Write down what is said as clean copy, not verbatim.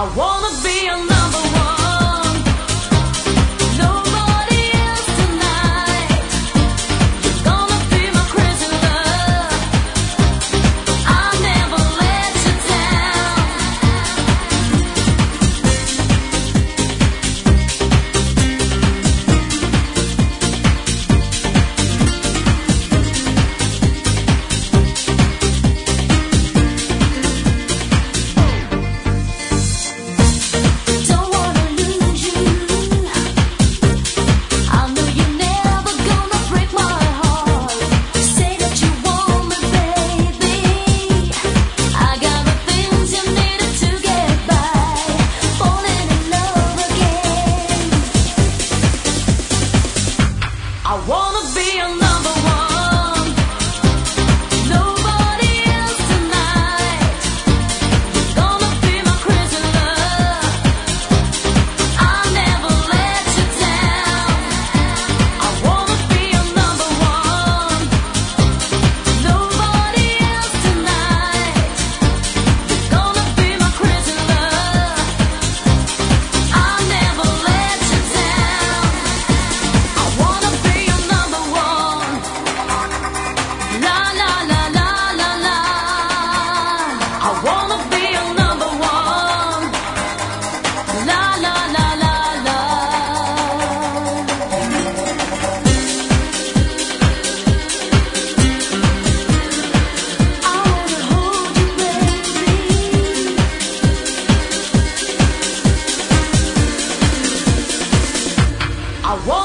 I wanna be a number one. Nobody else tonight. You're gonna be my crazy love. I'll never let you down. Don't wanna lose you. I know you're never gonna break my heart. Say that you want me, baby. I got the things you needed to get by. Falling in love again. I wanna be a number one. Nobody else tonight. You're gonna be my crazy love. I'll never let you down. I wanna be a number one. Nobody else tonight. You're gonna be my crazy love. I'll never let you down. I wanna be a number one. La la la la la la. I wanna be a number one. La la la la la. I wanna hold you, baby. I want